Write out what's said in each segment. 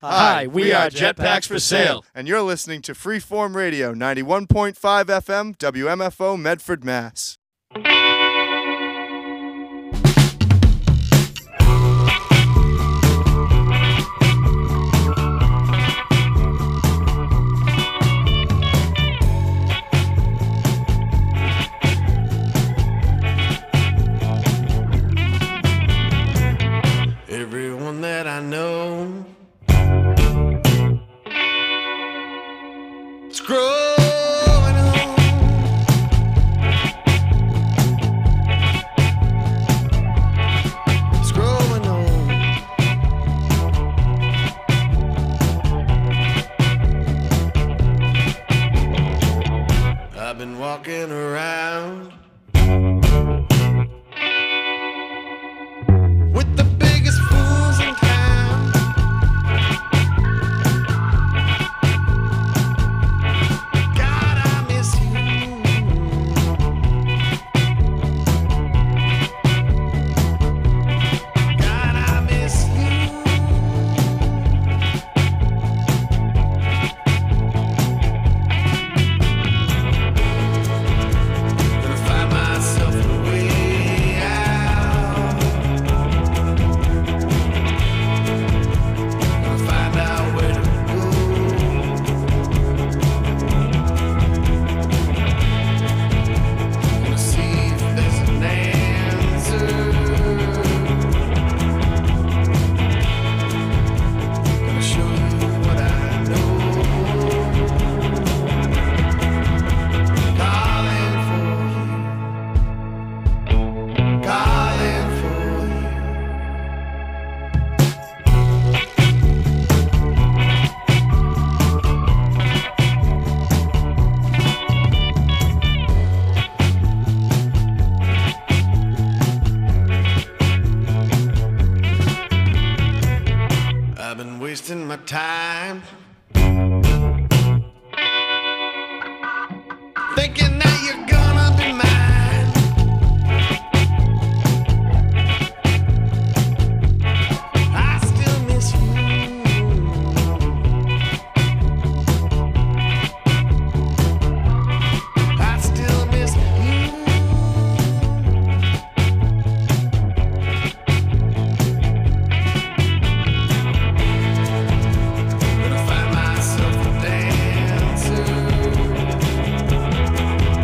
Hi, we are Jetpacks for Sale. And you're listening to Freeform Radio, 91.5 FM, WMFO, Medford, Mass. Everyone that I know is growing old. It's growing old. I've been walking around with the biggest fools in town. God, I miss you. God, I miss you. Gonna find myself a way out. Gonna find out where to go. Gonna see if there's an answer. Gonna show you what I know. Calling for you. Calling for you. I've been wasting my time thinking that you're gonna be mine. I still miss you. I still miss you. Gonna find myself a dancer.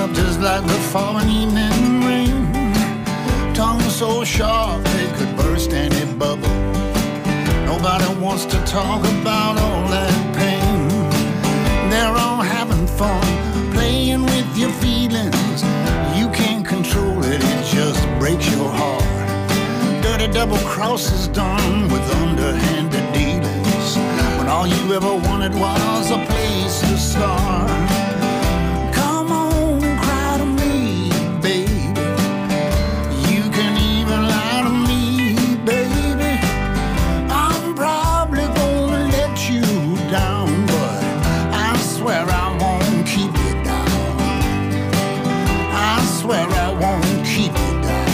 up just like the falling evening rain. Tongue so sharp they could burst any bubble. Nobody wants to talk about all that pain. They're all having fun, playing with your feelings. You can't control it, it just breaks your heart. Dirty double crosses done with underhanded dealings, when all you ever wanted was a place to start. Come on, cry to me, baby. You can even lie to me, baby. I'm probably gonna let you down, but I swear I won't keep you down. I swear I won't keep you down.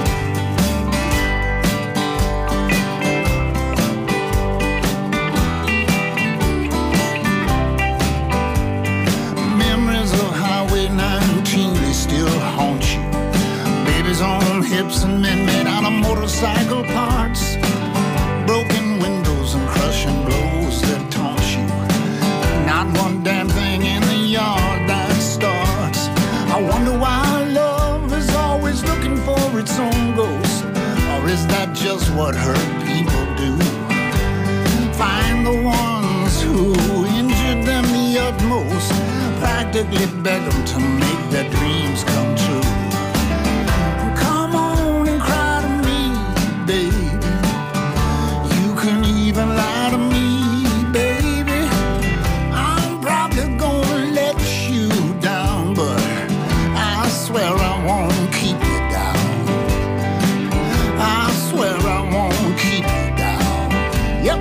Still haunt you. Babies on hips and men made out of motorcycle parts. Broken windows and crushing blows that taunt you. Not one damn thing in the yard that starts. I wonder why love is always looking for its own ghost. Or is that just what hurt people do? Find the ones who injured them the utmost, practically beg them to make their dreams come true. Come on and cry to me, baby. You can even lie to me, baby. I'm probably gonna let you down, but I swear I won't keep you down. I swear I won't keep you down. Yep.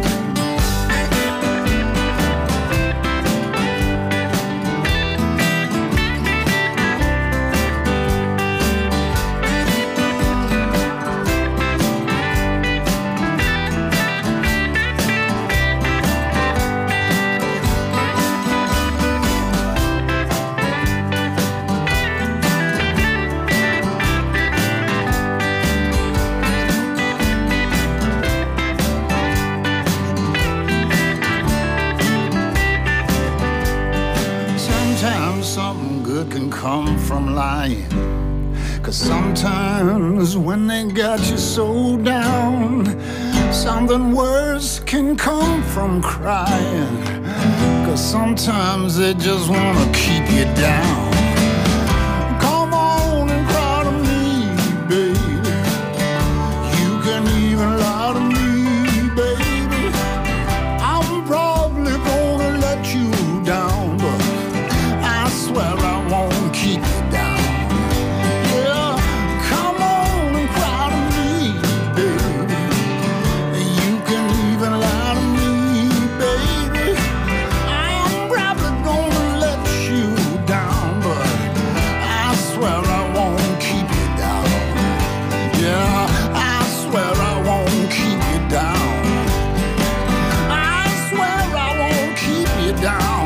Something good can come from lying. 'Cause sometimes when they got you so down, something worse can come from crying. 'Cause sometimes they just wanna keep you down. Come on and cry to me, baby. You can even lie to me, baby. I'm probably gonna let you down, but I swear I won't keep you down. Yeah, come on and cry to me, baby. You can even lie to me, baby. I'm probably gonna let you down, but I swear I won't keep you down. Yeah, I swear I won't keep you down. I swear I won't keep you down.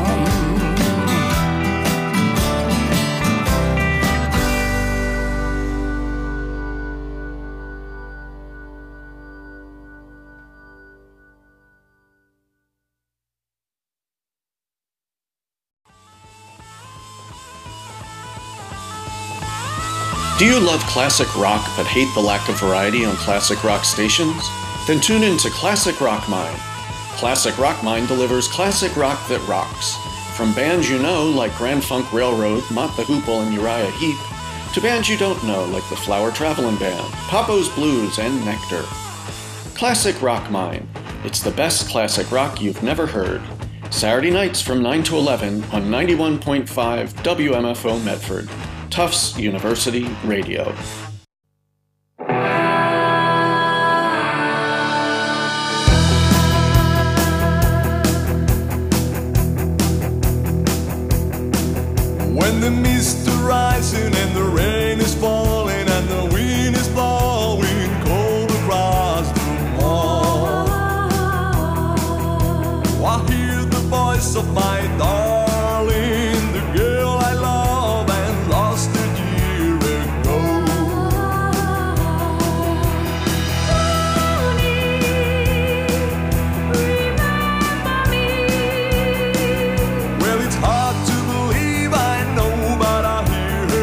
Do you love classic rock but hate the lack of variety on classic rock stations? Then tune in to Classic Rock Mine. Classic Rock Mine delivers classic rock that rocks. From bands you know like Grand Funk Railroad, Mott the Hoople, and Uriah Heep, to bands you don't know like the Flower Travelin' Band, Papo's Blues, and Nectar. Classic Rock Mine. It's the best classic rock you've never heard. Saturday nights from 9 to 11 on 91.5 WMFO Medford. Tufts University Radio. When the mist is rising and the rain is falling and the wind is blowing cold across the moor, I hear the voice of my darling, the girl I love and lost a year ago. Well, it's hard to believe, I know, but I hear her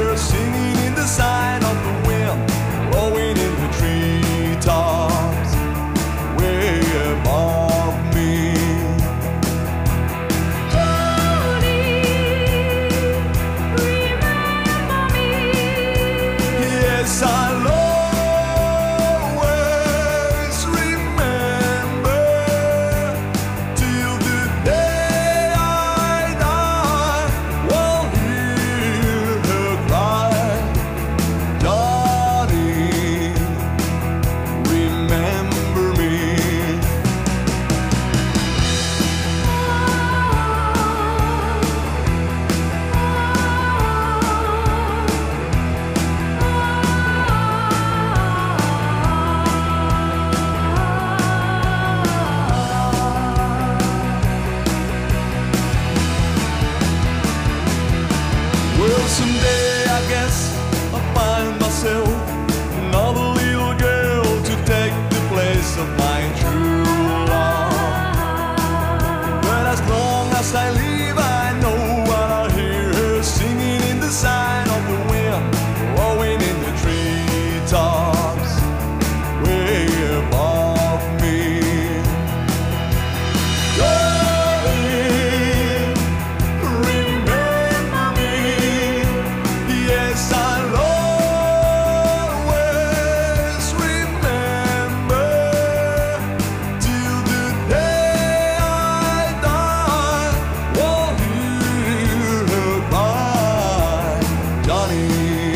honey,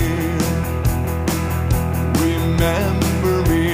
remember me.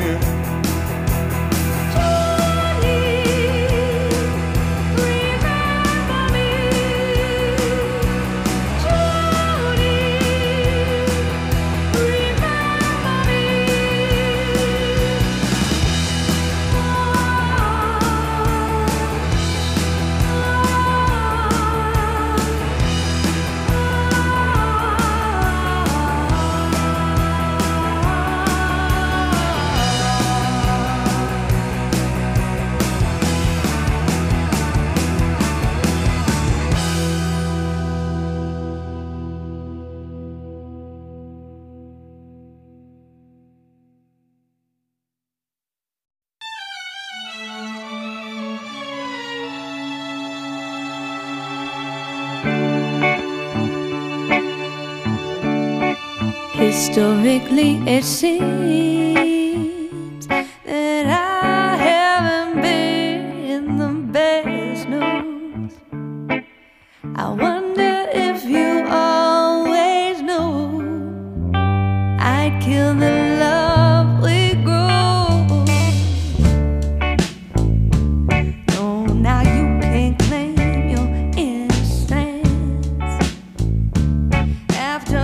Historically, it seems that I haven't been the best news. I wonder if you always knew I'd kill the love we grew. No, now you can't claim your innocence after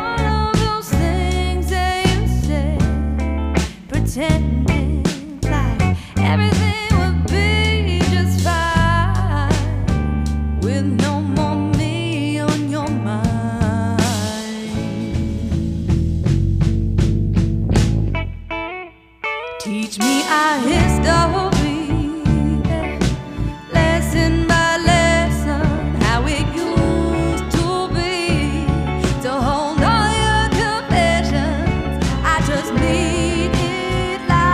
pretending like everything would be just fine with no more me on your mind. Teach me our history, lesson by lesson, how it used to be, to hold all your confessions. I just need it like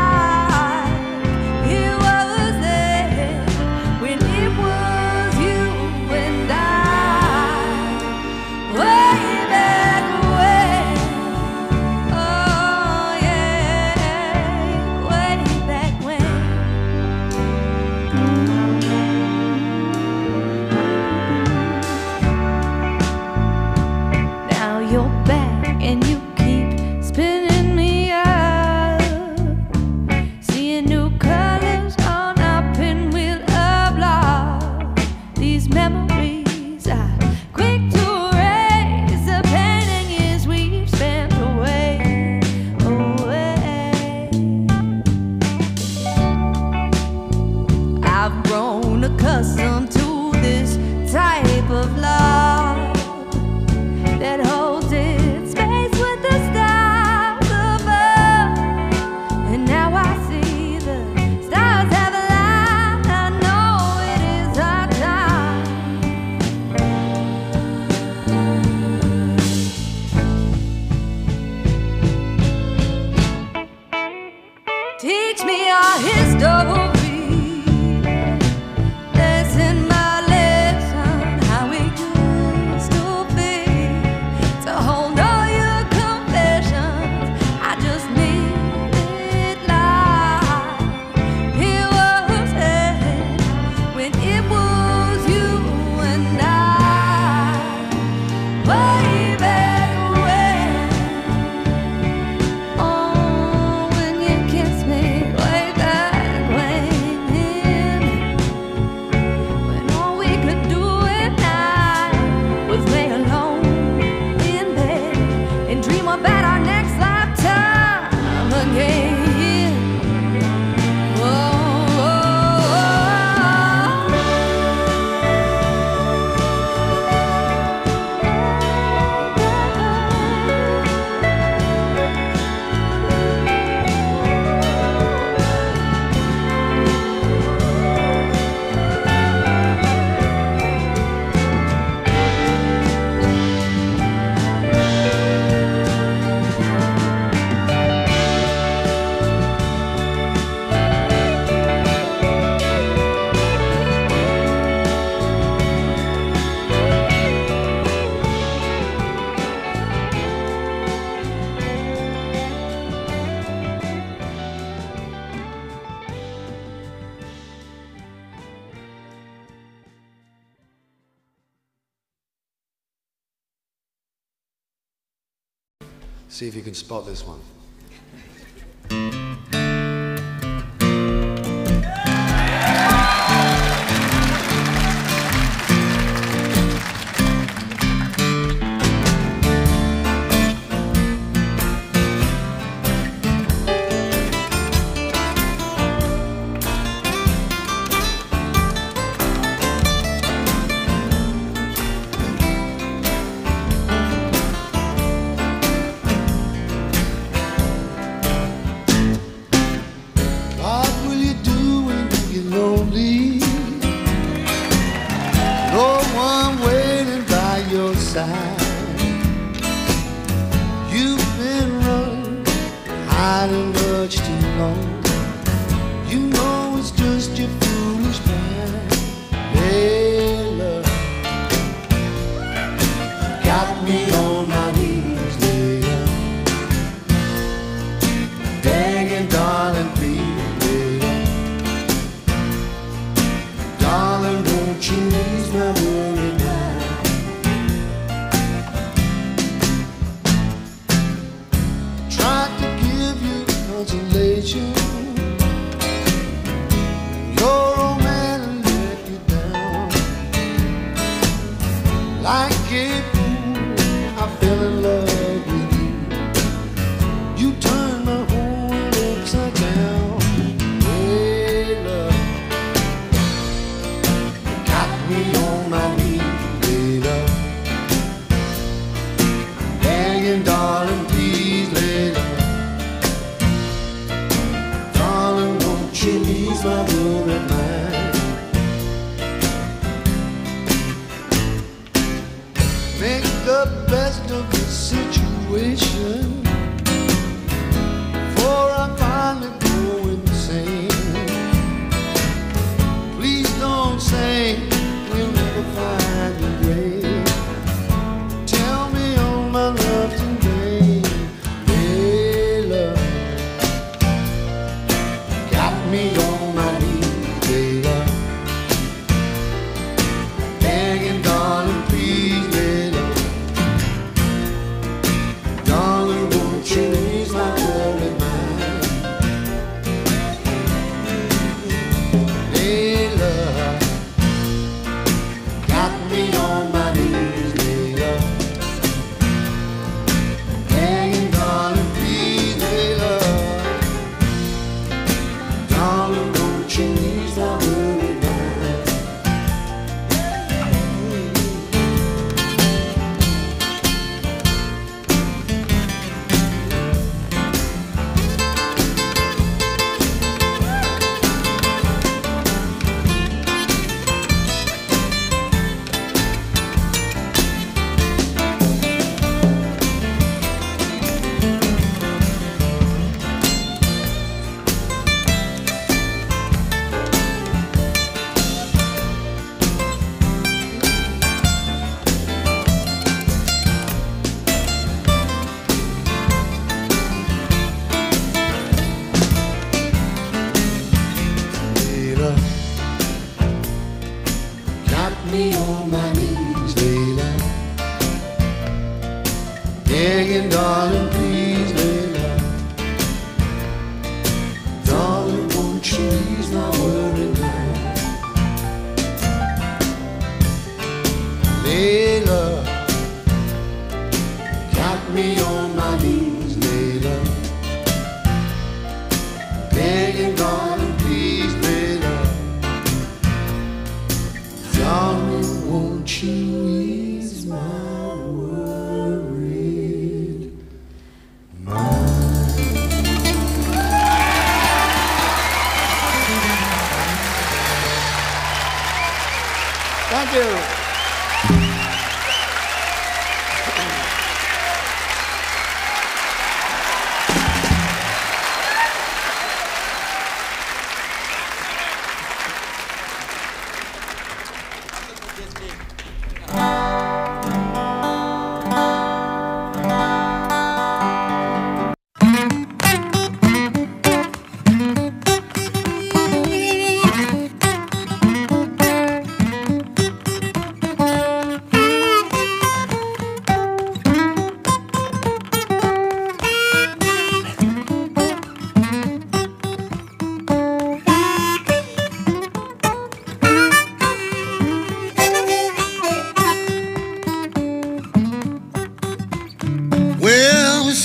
See if you can spot this one.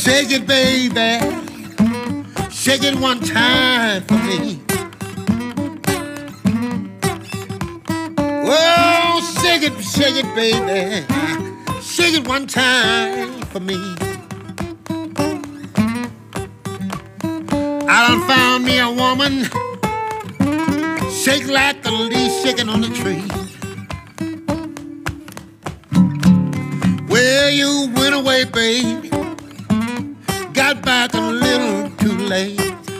shake it, baby. Shake it one time for me. Oh, shake it, baby. Shake it one time for me. I done found me a woman, shake like a leaf shaking on a tree. Well, you went away, baby, got back a little too late.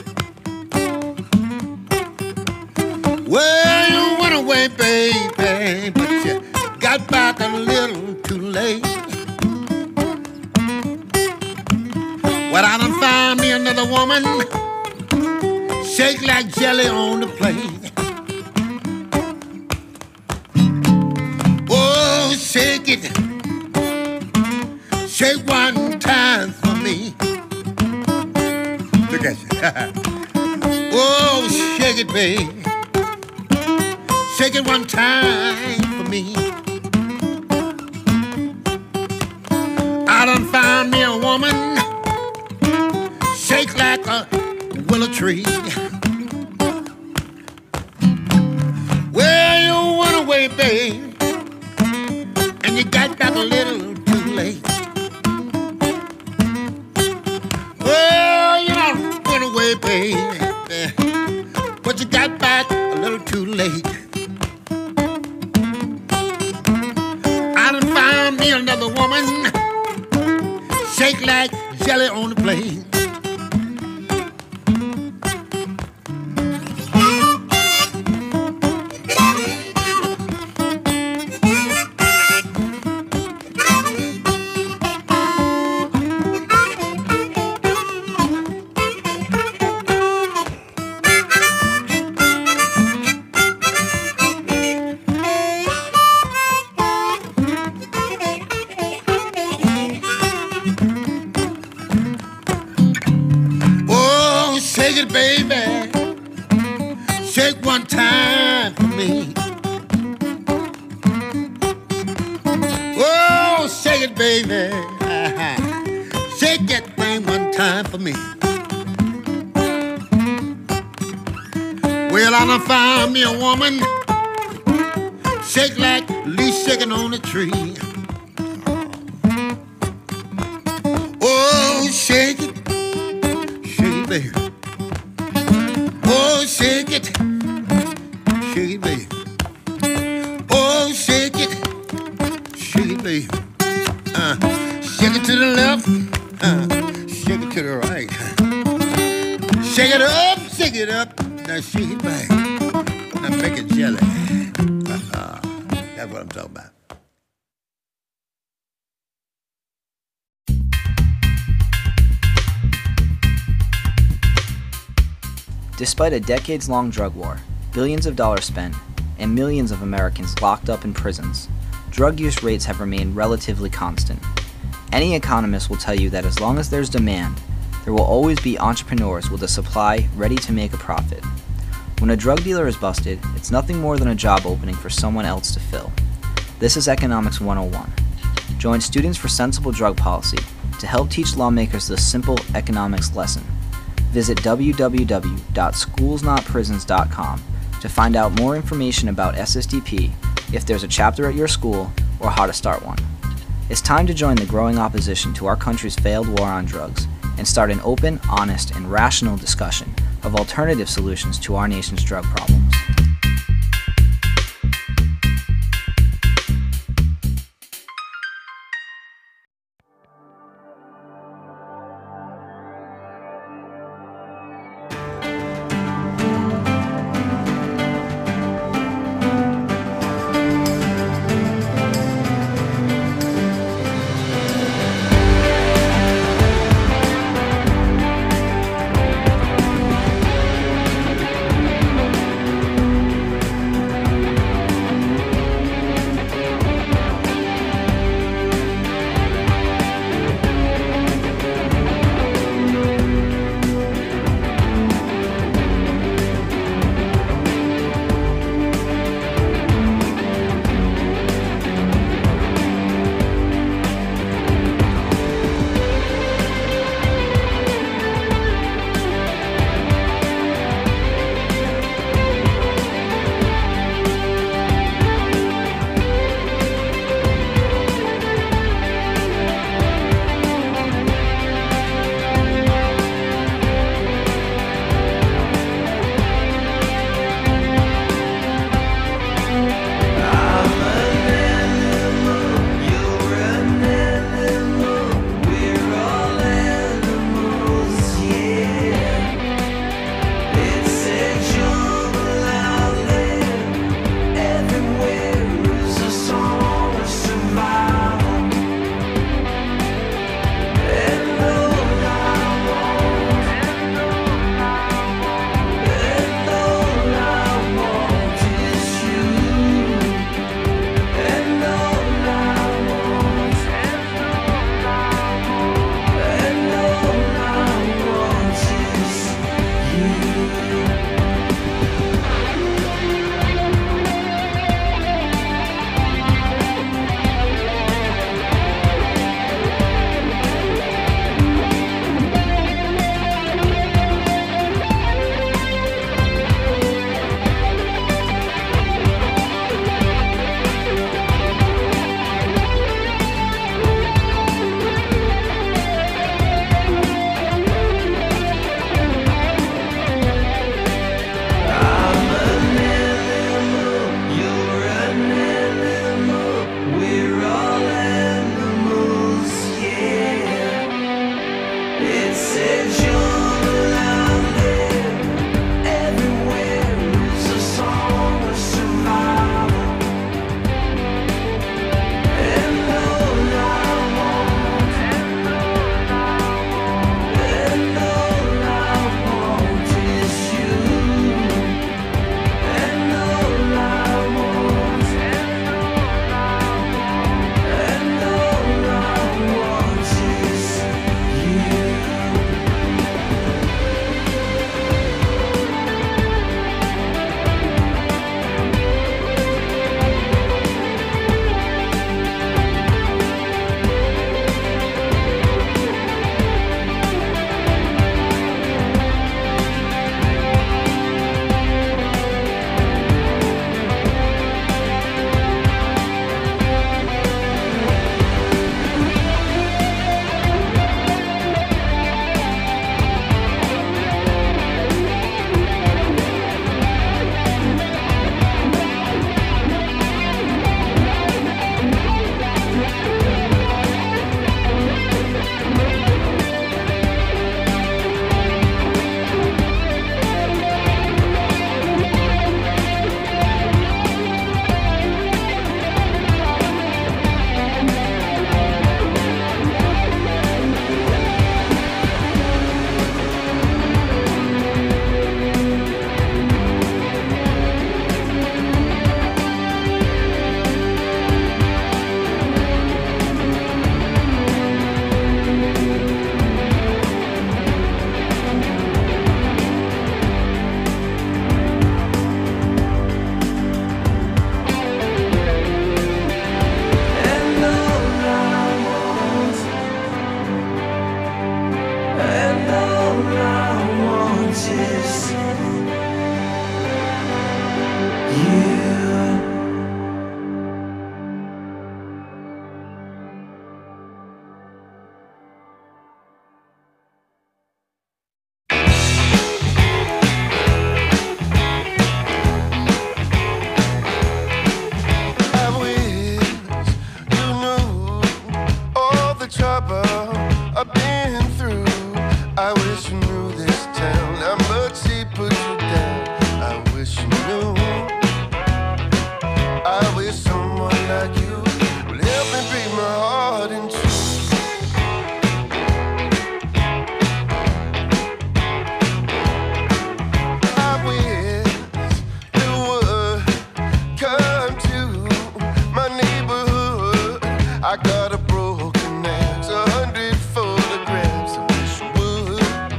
Well, you went away, baby, but you got back a little too late. Well, I done found me another woman, shake like jelly on the plate. Oh, shake it, shake one time for me. Look at you. Oh, shake it, baby. Shake it one time for me. I done found me a woman, shake like a willow tree. Well, you went away, babe, and you got back a little too late. Well, you done went away, baby, but you got back a little too late. I done found me another woman, shake like jelly on the plate. Shake it, baby. Shake one time for me. Oh, shake it, baby. Shake that thing one time for me. Well, I done found me a woman, shake like leaf shaking on a tree. Oh, shake it, baby. Oh, shake it, baby. Oh, shake it, baby. Shake it to the left, shake it to the right. Shake it up, now shake it back. Now make it jelly. That's what I'm talking about. Despite a decades-long drug war, billions of dollars spent, and millions of Americans locked up in prisons, drug use rates have remained relatively constant. Any economist will tell you that as long as there's demand, there will always be entrepreneurs with a supply ready to make a profit. When a drug dealer is busted, it's nothing more than a job opening for someone else to fill. This is Economics 101. Join Students for Sensible Drug Policy to help teach lawmakers this simple economics lesson. Visit www.schoolsnotprisons.com to find out more information about SSDP, if there's a chapter at your school, or how to start one. It's time to join the growing opposition to our country's failed war on drugs and start an open, honest, and rational discussion of alternative solutions to our nation's drug problems. I got a broken axe, 100 photographs. I wish you would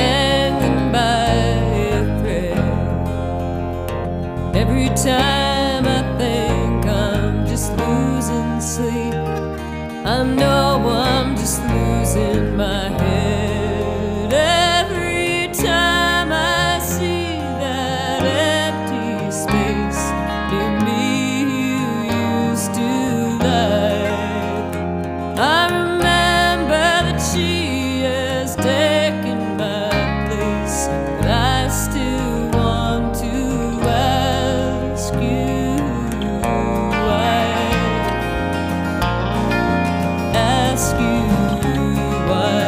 dangling by a thread. Every time I think I'm just losing sleep, I know I'm just losing my head. Every time I see that empty space near me you used to like, I remember that she has taken my place, but I still want to ask you why. Ask you why.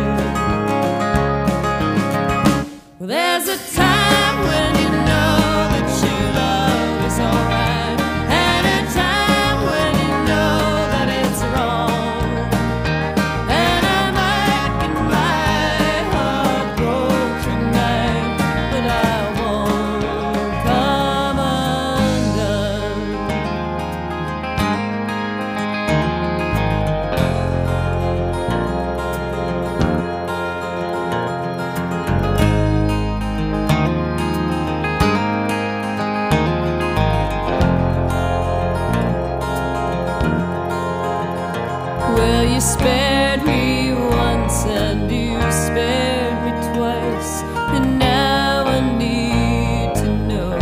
Well, there's a time when you know that your love is alright, and a time when you know that it's wrong. And I'm aching, my heart broke tonight, but I won't come undone. Well, you spared me once and you spared me twice, and now I need to know.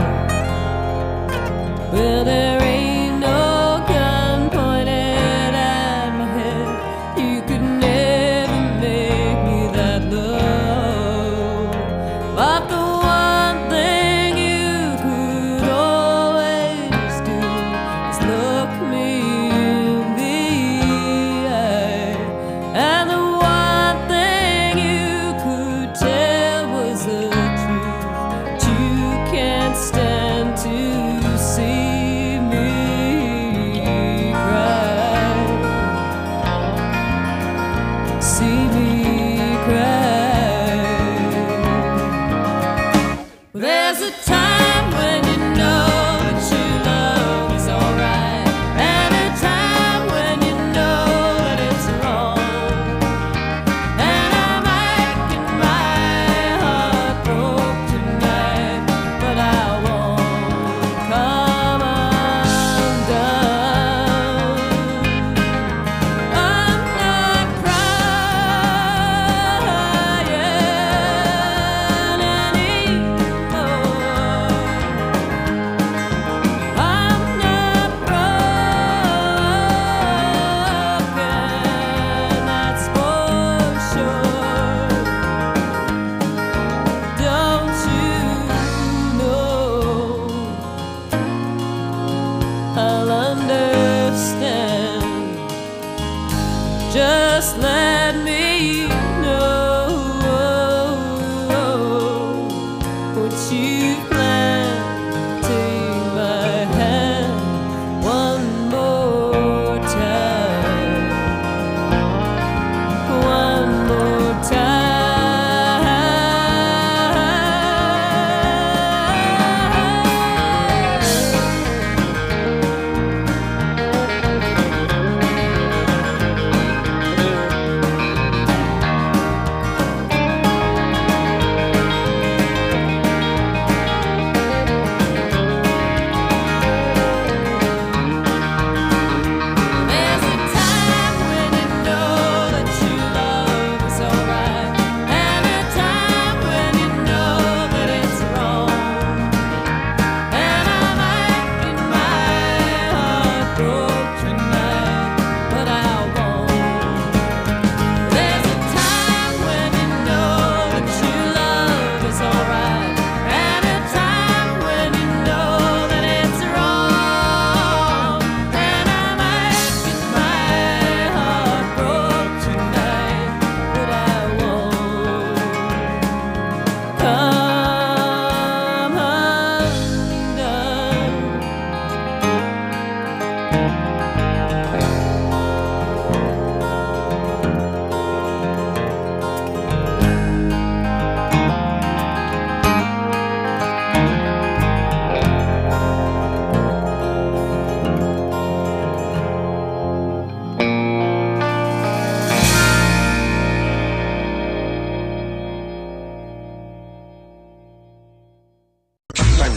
Well, there ain't no gun pointed at my head. You could never make me that low. But the one thing you could always do is look me in the eye. And the one thing you could tell was the truth, but you can't stand to see me cry. See me cry. Well, there's a time when you know that your love is alright, and a time when you know that it's wrong. And I'm aching, my heart broke tonight, but I won't come undone. I'm not crying anymore.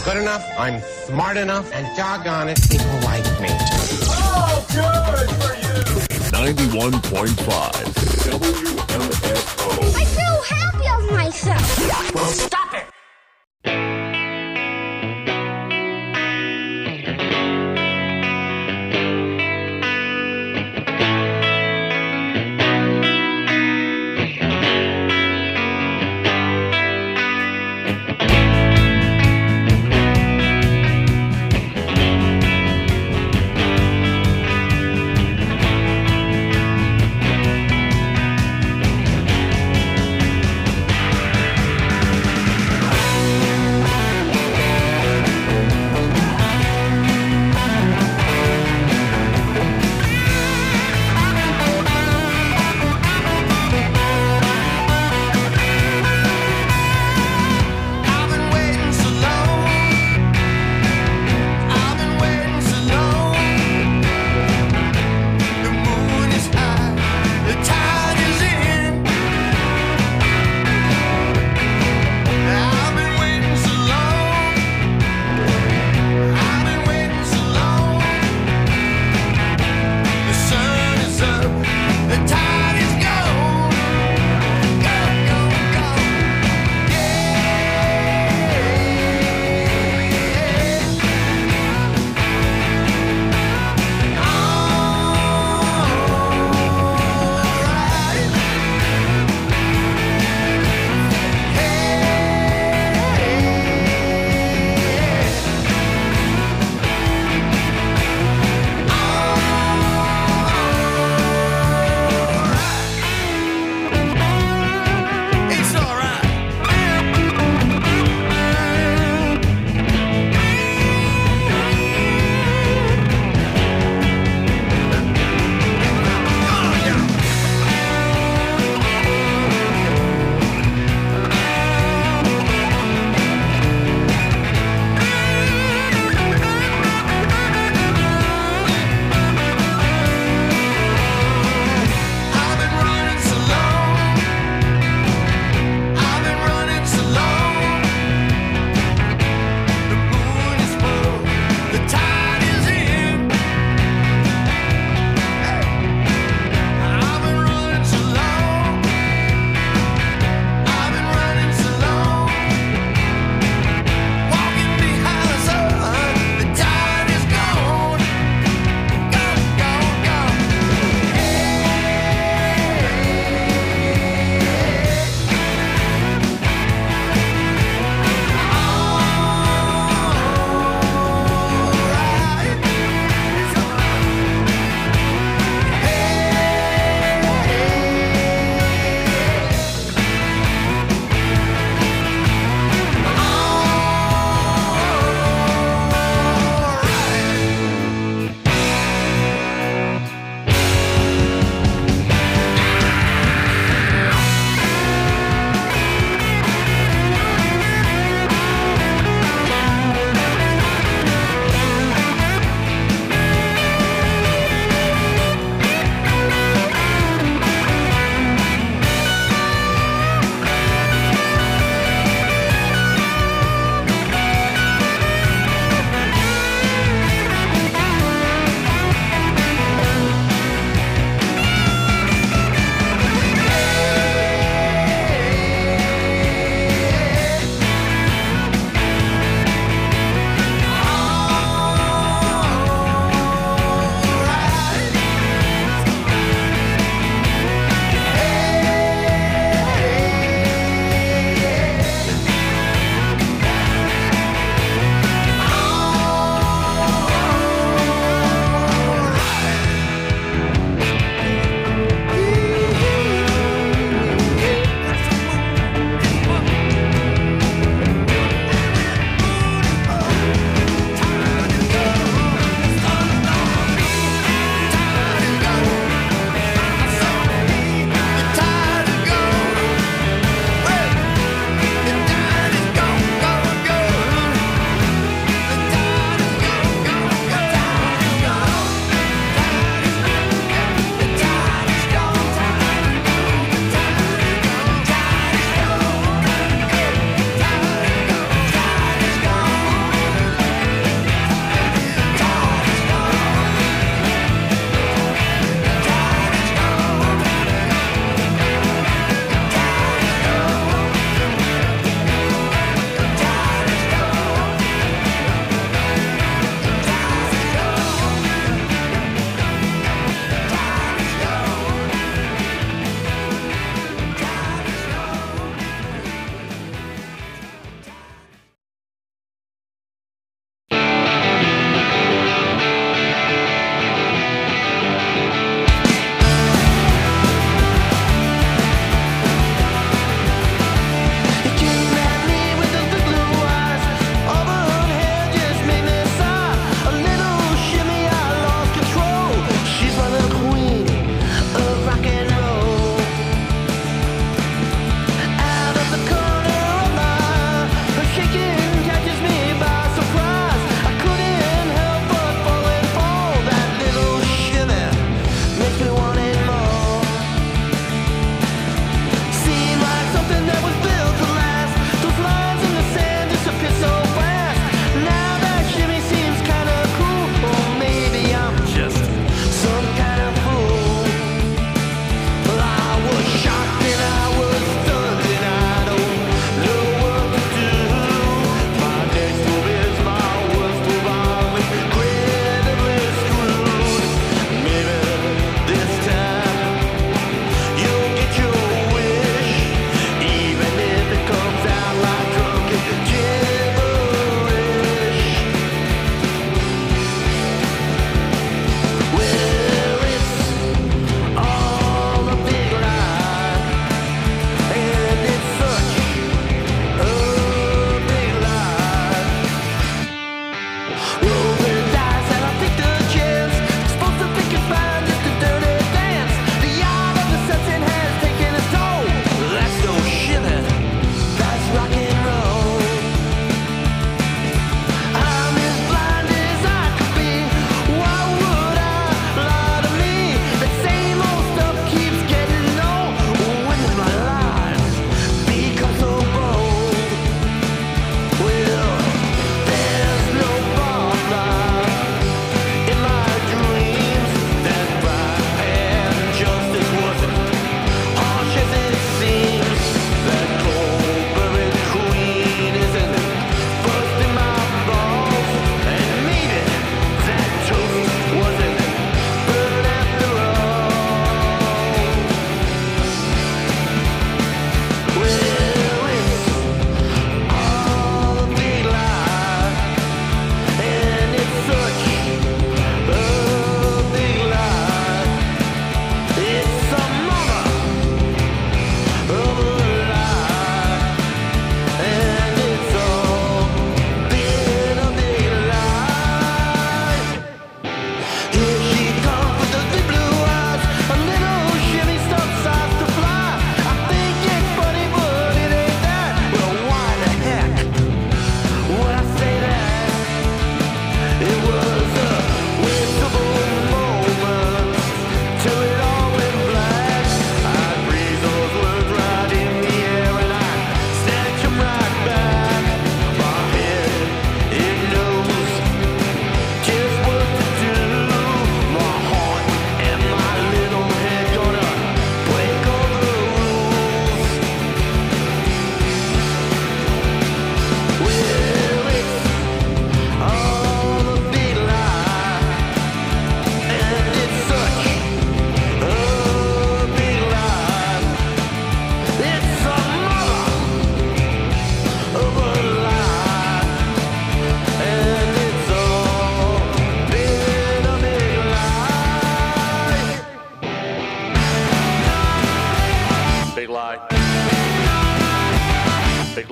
good enough, I'm smart enough, and doggone it, people like me. Oh, good for you! 91.5 WMFO. I feel happy of myself. Well, stop it!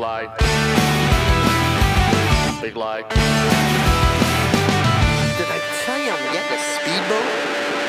light. Big light. Did I tell you I'm getting a speedboat?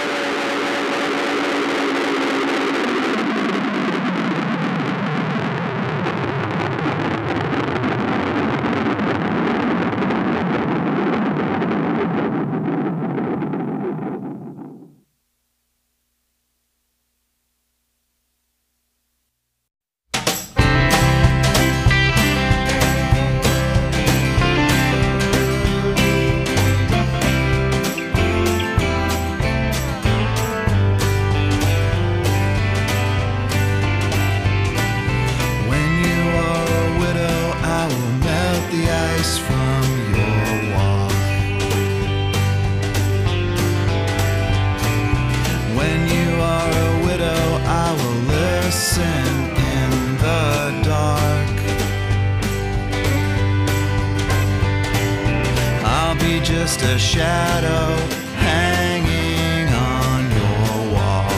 Just a shadow hanging on your wall.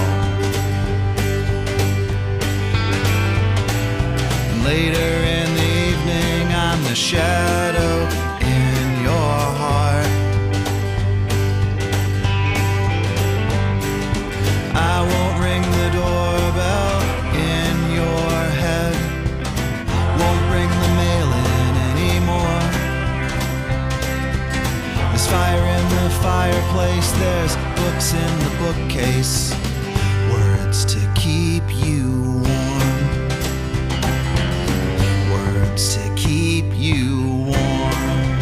Later in the evening, I'm the shadow in your heart. I won't ring the doorbell in your head, won't bring the mail in anymore. There's fire in the fireplace, there's books in the bookcase, words to keep you warm, words to keep you warm.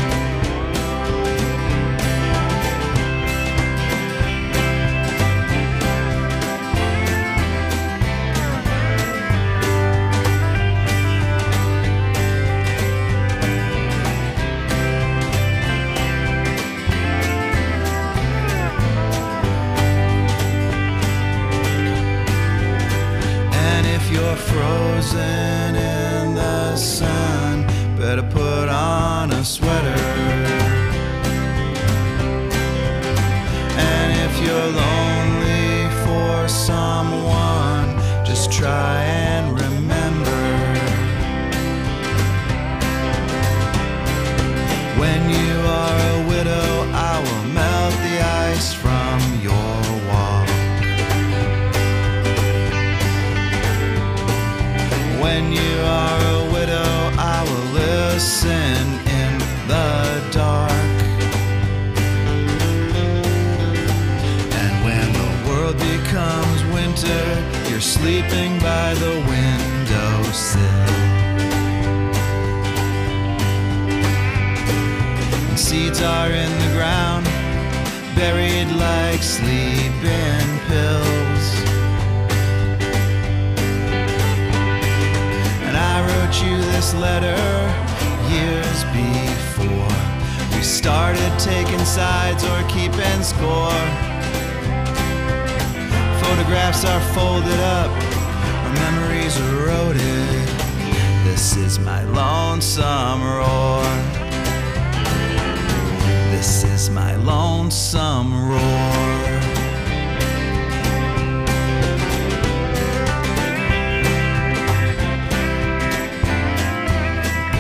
Frozen in the sun, better put on a sweater. And if you're lonely for someone, just try and remember. When you are a widow, I will melt the ice from your wall. When you are a widow, I will listen in the dark. And when the world becomes winter, you're sleeping by the windowsill. And seeds are in the ground, buried like sleeping pills. I wrote you this letter years before we started taking sides or keeping score. Photographs are folded up, our memories eroded. This is my lonesome roar. This is my lonesome roar.